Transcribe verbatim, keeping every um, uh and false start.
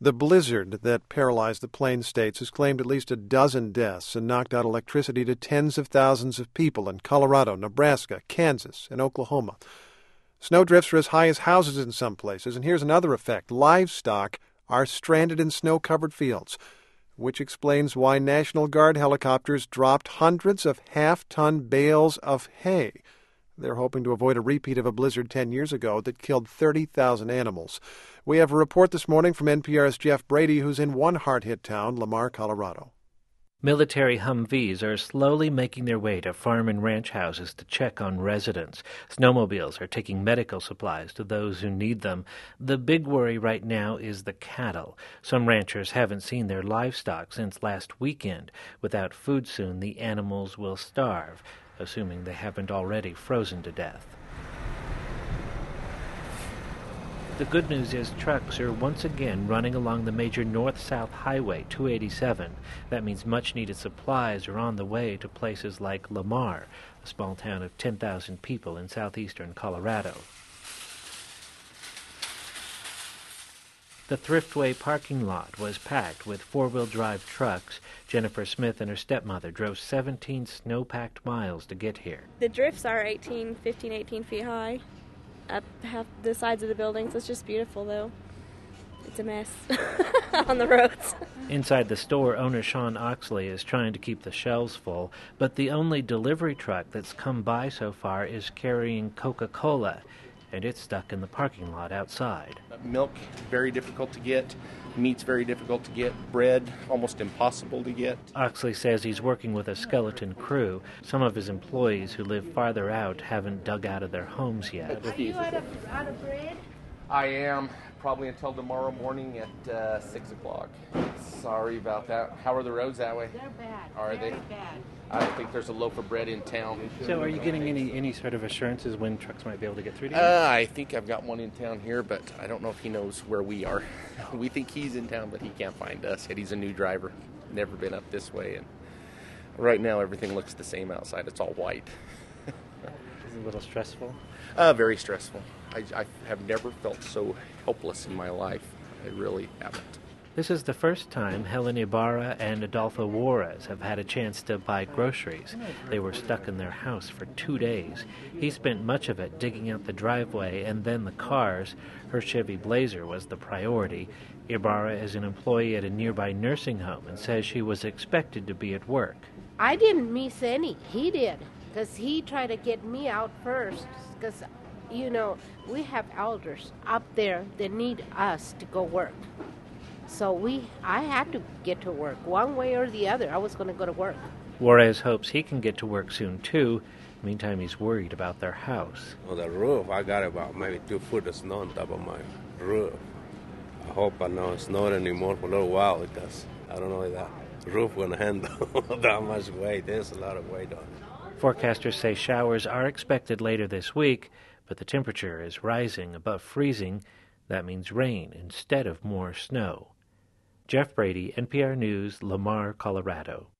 The blizzard that paralyzed the Plains states has claimed at least a dozen deaths and knocked out electricity to tens of thousands of people in Colorado, Nebraska, Kansas, and Oklahoma. Snowdrifts are as high as houses in some places, and here's another effect. Livestock are stranded in snow-covered fields, which explains why National Guard helicopters dropped hundreds of half-ton bales of hay. They're hoping to avoid a repeat of a blizzard ten years ago that killed thirty thousand animals. We have a report this morning from N P R's Jeff Brady, who's in one hard-hit town, Lamar, Colorado. Military Humvees are slowly making their way to farm and ranch houses to check on residents. Snowmobiles are taking medical supplies to those who need them. The big worry right now is the cattle. Some ranchers haven't seen their livestock since last weekend. Without food soon, the animals will starve, assuming they haven't already frozen to death. The good news is trucks are once again running along the major north-south highway two eighty-seven. That means much-needed supplies are on the way to places like Lamar, a small town of ten thousand people in southeastern Colorado. The Thriftway parking lot was packed with four-wheel drive trucks. Jennifer Smith and her stepmother drove seventeen snow-packed miles to get here. The drifts are eighteen, fifteen, eighteen feet high up half the sides of the buildings. It's just beautiful, though. It's a mess on the roads. Inside the store, owner Sean Oxley is trying to keep the shelves full, but the only delivery truck that's come by so far is carrying Coca-Cola, and it's stuck in the parking lot outside. Milk, very difficult to get. Meat's very difficult to get. Bread, almost impossible to get. Oxley says he's working with a skeleton crew. Some of his employees who live farther out haven't dug out of their homes yet. Are you out of, out of bread? I am. Probably until tomorrow morning at uh, six o'clock. Sorry about that. How are the roads that way? They're bad. Are Very they? bad. I don't think there's a loaf of bread in town. So are you getting any, any sort of assurances when trucks might be able to get through to you? Uh, I think I've got one in town here, but I don't know if he knows where we are. We think he's in town, but he can't find us. And he's a new driver. Never been up this way. And right now, everything looks the same outside. It's all white. Is it a little stressful? Uh, very stressful. I, I have never felt so helpless in my life. I really haven't. This is the first time Helen Ibarra and Adolfo Juarez have had a chance to buy groceries. They were stuck in their house for two days. He spent much of it digging out the driveway and then the cars. Her Chevy Blazer was the priority. Ibarra is an employee at a nearby nursing home and says she was expected to be at work. I didn't miss any. He did, because he tried to get me out first, because, you know, we have elders up there that need us to go work. So we, I had to get to work one way or the other. I was going to go to work. Juarez hopes he can get to work soon, too. Meantime, he's worried about their house. On the roof, I got about maybe two foot of snow on top of my roof. I hope I don't snow anymore for a little while because I don't know if that roof will handle that much weight. There's a lot of weight on it. Forecasters say showers are expected later this week, but the temperature is rising above freezing. That means rain instead of more snow. Jeff Brady, N P R News, Lamar, Colorado.